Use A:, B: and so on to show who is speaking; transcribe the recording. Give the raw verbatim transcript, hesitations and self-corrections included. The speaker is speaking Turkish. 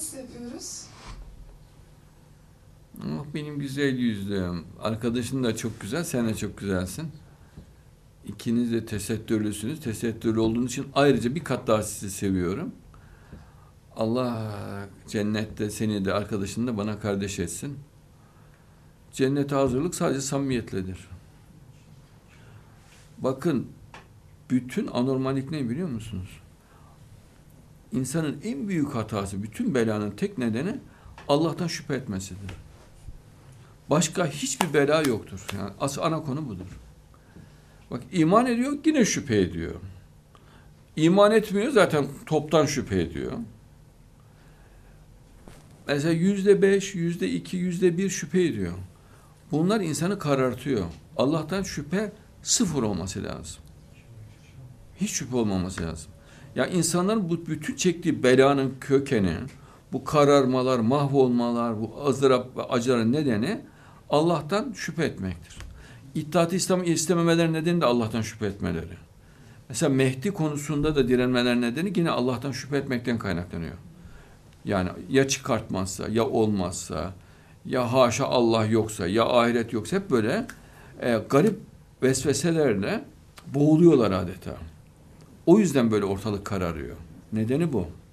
A: nasıl yapıyoruz?
B: Oh, benim güzel yüzlüm. Arkadaşın da çok güzel, sen de çok güzelsin. İkiniz de tesettürlüsünüz. Tesettürlü olduğunuz için ayrıca bir kat daha sizi seviyorum. Allah cennette seni de arkadaşını da bana kardeş etsin. Cennete hazırlık sadece samimiyetledir. Bakın, bütün anormallik ne biliyor musunuz? İnsanın en büyük hatası, bütün belanın tek nedeni Allah'tan şüphe etmesidir. Başka hiçbir bela yoktur. Yani asıl ana konu budur. Bak, iman ediyor, yine şüphe ediyor. İman etmiyor, zaten toptan şüphe ediyor. Mesela yüzde beş, yüzde iki, yüzde bir şüphe ediyor. Bunlar insanı karartıyor. Allah'tan şüphe sıfır olması lazım. Hiç şüphe olmaması lazım. Ya insanların bu bütün çektiği belanın kökeni, bu kararmalar, mahvolmalar, bu ızdırap ve acıların nedeni Allah'tan şüphe etmektir. İttihat-ı İslam'ı istememeler nedeni de Allah'tan şüphe etmeleri. Mesela Mehdi konusunda da direnmeler nedeni yine Allah'tan şüphe etmekten kaynaklanıyor. Yani ya çıkartmazsa, ya olmazsa, ya haşa Allah yoksa, ya ahiret yoksa, hep böyle e, garip vesveselerle boğuluyorlar adeta. O yüzden böyle ortalık kararıyor. Nedeni bu.